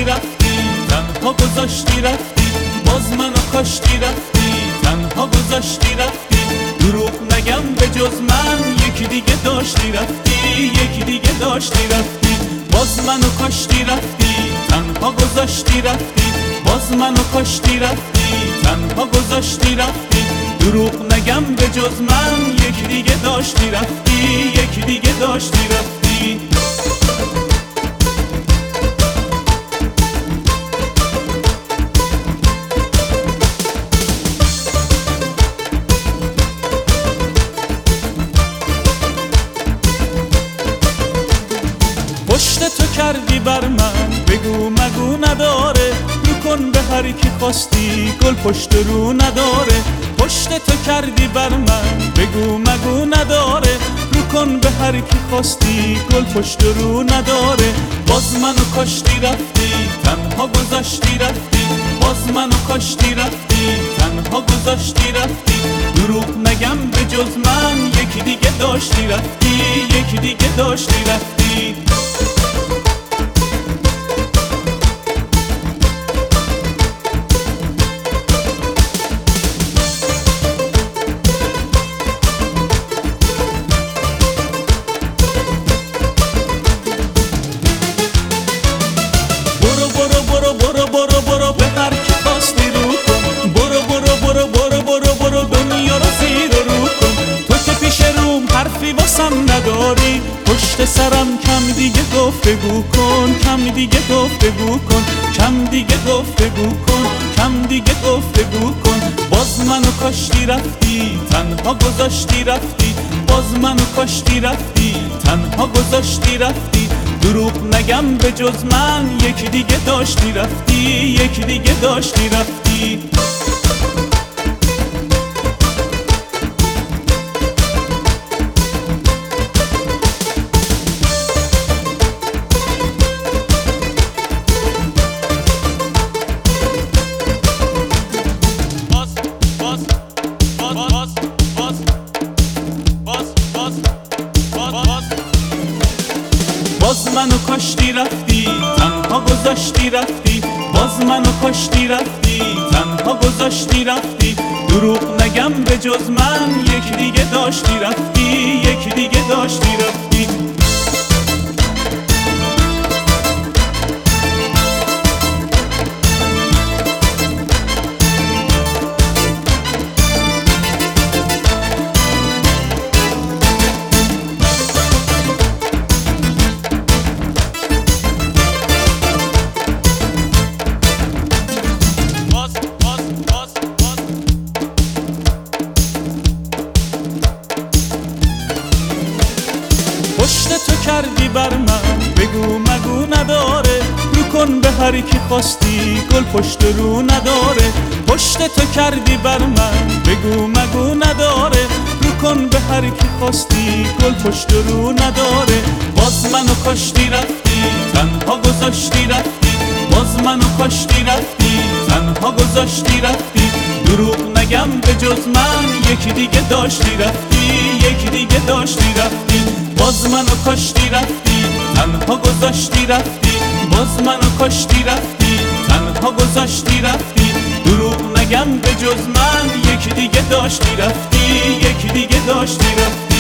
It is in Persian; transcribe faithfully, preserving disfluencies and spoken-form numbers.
گذاشتی رفتی، تنها گذاشتی رفتی، باز منو کاشتی رفتی، تنها گذاشتی رفتی. دروغ نگم به جز من یکی دیگه داشتی رفتی، یکی دیگه داشتی رفتی، باز منو کاشتی رفتی، تنها گذاشتی رفتی، باز منو کاشتی رفتی، تنها گذاشتی رفتی. دروغ نگم به جز من یکی دیگه داشتی رفتی، یکی دیگه داشتی رفتی. پشت تو کردی بر من بگو مگو نداره، رو کن به هر کی خواستی گل پشت رو نداره. پشت تو کردی بر من بگو مگو نداره، رو کن به هر کی خواستی گل پشت رو نداره. باز منو کاشتی رفتی، تنها گذاشتی رفتی، باز منو کاشتی رفتی، تنها گذاشتی رفتی. دروغ نگم به جز من یکی دیگه داشتی رفتی، یکی دیگه داشتی رفتی. برو برو برو برو برو برو به هر کی خواستی رو کن، برو برو برو برو برو برو دنیا رو زیر و رو کن. تو که پیش روم حرفی واسم نداری، پشت سرم کم دیگه گفتگو کن، کم دیگه گفتگو کن، کم دیگه گفتگو کن، کم دیگه گفتگو کن. باز منو کاشتی رفتی، تنها گذاشتی رفتی، باز منو کاشتی رفتی، تنها گذاشتی رفتی. دروغ نگم به جز من یکی دیگه داشتی رفتی، یکی دیگه داشتی رفتی. باز باز باز باز باز باز باز باز باز منو کاشتی رفتی، تنها گذاشتی رفتی، باز منو کاشتی رفتی، تنها گذاشتی رفتی. دروغ نگم به جز من یکی دیگه داشتی رفتی، یکی دیگه داشتی رفتی. پشت تو کردی بر من بگو مگو نداره، رو کن به هر کی خواستی گل پشت رو نداره. پشت تو کردی بر من بگو مگو نداره، رو کن به هر کی خواستی گل پشت رو نداره. باز منو کاشتی رفتی، تنها گذاشتی رفتی، باز منو کاشتی رفتی، تنها گذاشتی رفتی. دروغ نگم به جز من یکی دیگه داشتی رفتی، یکی دیگه داشتی رفتی. باز منو کاشتی رفتی، تنها گذاشتی رفتی، باز منو کاشتی رفتی، تنها گذاشتی رفتی. دروغ نگم به جز من یکی دیگه داشتی رفتی، یکی دیگه داشتی رفتی.